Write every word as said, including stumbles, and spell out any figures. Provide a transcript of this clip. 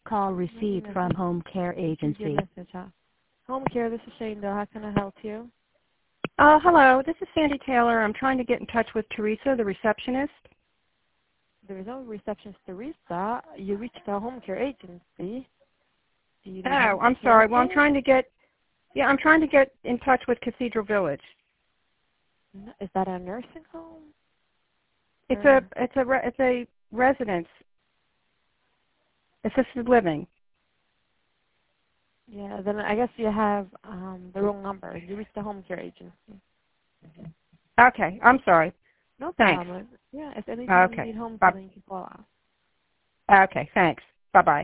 Call received from Home Care Agency. Message, huh? Home Care, this is Shanda. How can I help you? Uh, hello, this is Sandy Taylor. I'm trying to get in touch with Teresa, the receptionist. There is no receptionist, Teresa. You reached the Home Care Agency. Do you need Oh, I'm sorry. Well, I'm trying to get, yeah, I'm trying to get in touch with Cathedral Village. Is that a nursing home? It's or? a, it's a, re, it's a residence, assisted living. Yeah, then I guess you have um, the wrong number. You reached the Home Care Agency. Okay, I'm sorry. No Thanks. problem. Yeah, if anything Okay. you need home Bye. care, then you can call us. Okay, thanks. Bye-bye.